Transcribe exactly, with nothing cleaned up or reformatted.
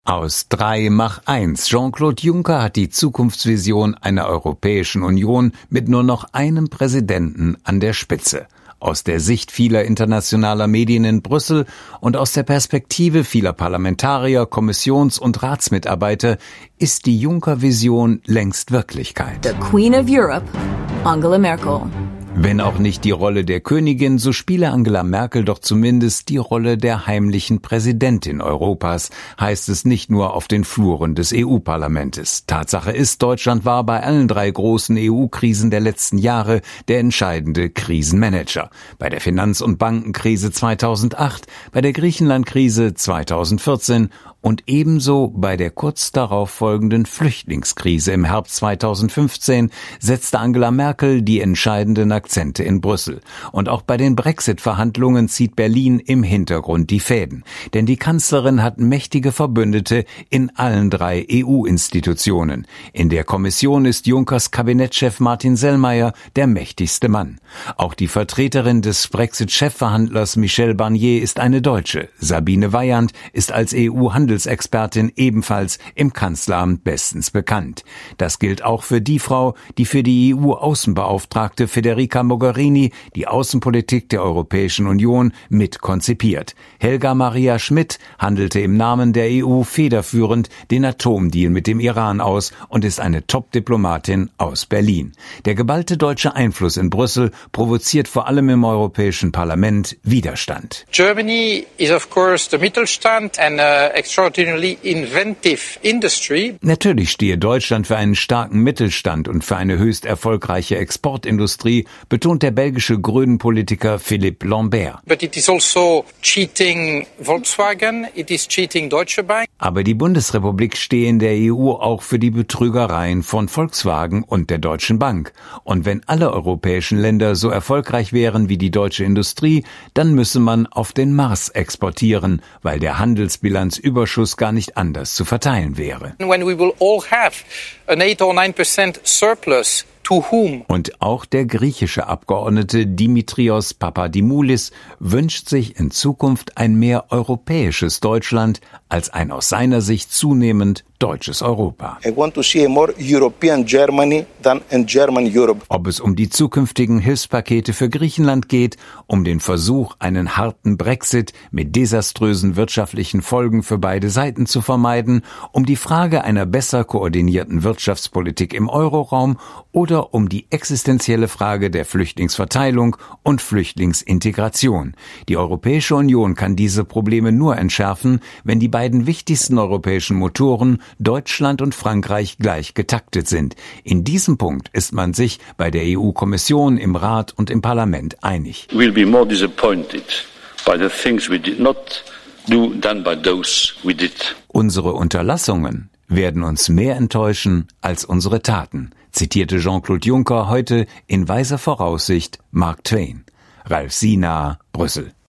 Aus drei mach eins. Jean-Claude Juncker hat die Zukunftsvision einer Europäischen Union mit nur noch einem Präsidenten an der Spitze. Aus der Sicht vieler internationaler Medien in Brüssel und aus der Perspektive vieler Parlamentarier, Kommissions- und Ratsmitarbeiter ist die Juncker-Vision längst Wirklichkeit. The Queen of Europe, Angela Merkel. Wenn auch nicht die Rolle der Königin, so spiele Angela Merkel doch zumindest die Rolle der heimlichen Präsidentin Europas, heißt es nicht nur auf den Fluren des E U-Parlamentes. Tatsache ist, Deutschland war bei allen drei großen E U-Krisen der letzten Jahre der entscheidende Krisenmanager. Bei der Finanz- und Bankenkrise zweitausendacht, bei der Griechenland-Krise zweitausendvierzehn und ebenso bei der kurz darauf folgenden Flüchtlingskrise im Herbst zweitausendfünfzehn setzte Angela Merkel die entscheidenden Akzente in Brüssel. Und auch bei den Brexit-Verhandlungen zieht Berlin im Hintergrund die Fäden. Denn die Kanzlerin hat mächtige Verbündete in allen drei E U-Institutionen. In der Kommission ist Junckers Kabinettschef Martin Selmayr der mächtigste Mann. Auch die Vertreterin des Brexit-Chefverhandlers Michel Barnier ist eine Deutsche. Sabine Weyand ist als E U-Handelsministerin Handelsexpertin ebenfalls im Kanzleramt bestens bekannt. Das gilt auch für die Frau, die für die E U-Außenbeauftragte Federica Mogherini die Außenpolitik der Europäischen Union mit konzipiert. Helga Maria Schmidt handelte im Namen der E U federführend den Atomdeal mit dem Iran aus und ist eine Top-Diplomatin aus Berlin. Der geballte deutsche Einfluss in Brüssel provoziert vor allem im Europäischen Parlament Widerstand. Germany is of course the Mittelstand and uh, extraordinarily inventive industry. Natürlich stehe Deutschland für einen starken Mittelstand und für eine höchst erfolgreiche Exportindustrie, betont der belgische Grünen-Politiker Philippe Lambert. But it is also cheating Volkswagen, it is cheating Deutsche Bank. Aber die Bundesrepublik stehe in der E U auch für die Betrügereien von Volkswagen und der Deutschen Bank. Und wenn alle europäischen Länder so erfolgreich wären wie die deutsche Industrie, dann müsse man auf den Mars exportieren, weil der Handelsbilanzüberschuss gar nicht anders zu verteilen wäre. When we will all have an eight or nine percent surplus. To whom? Und auch der griechische Abgeordnete Dimitrios Papadimoulis wünscht sich in Zukunft ein mehr europäisches Deutschland als ein aus seiner Sicht zunehmend deutsches Europa. I want to see a more European Germany than a German Europe. Ob es um die zukünftigen Hilfspakete für Griechenland geht, um den Versuch, einen harten Brexit mit desaströsen wirtschaftlichen Folgen für beide Seiten zu vermeiden, um die Frage einer besser koordinierten Wirtschaftspolitik im Euroraum oder um die existenzielle Frage der Flüchtlingsverteilung und Flüchtlingsintegration. Die Europäische Union kann diese Probleme nur entschärfen, wenn die beiden wichtigsten europäischen Motoren Deutschland und Frankreich gleich getaktet sind. In diesem Punkt ist man sich bei der E U-Kommission, im Rat und im Parlament einig. We'll be more disappointed by the things we did not do than by those we did. Unsere Unterlassungen werden uns mehr enttäuschen als unsere Taten, zitierte Jean-Claude Juncker heute in weiser Voraussicht Mark Twain. Ralf Sienaar, Brüssel.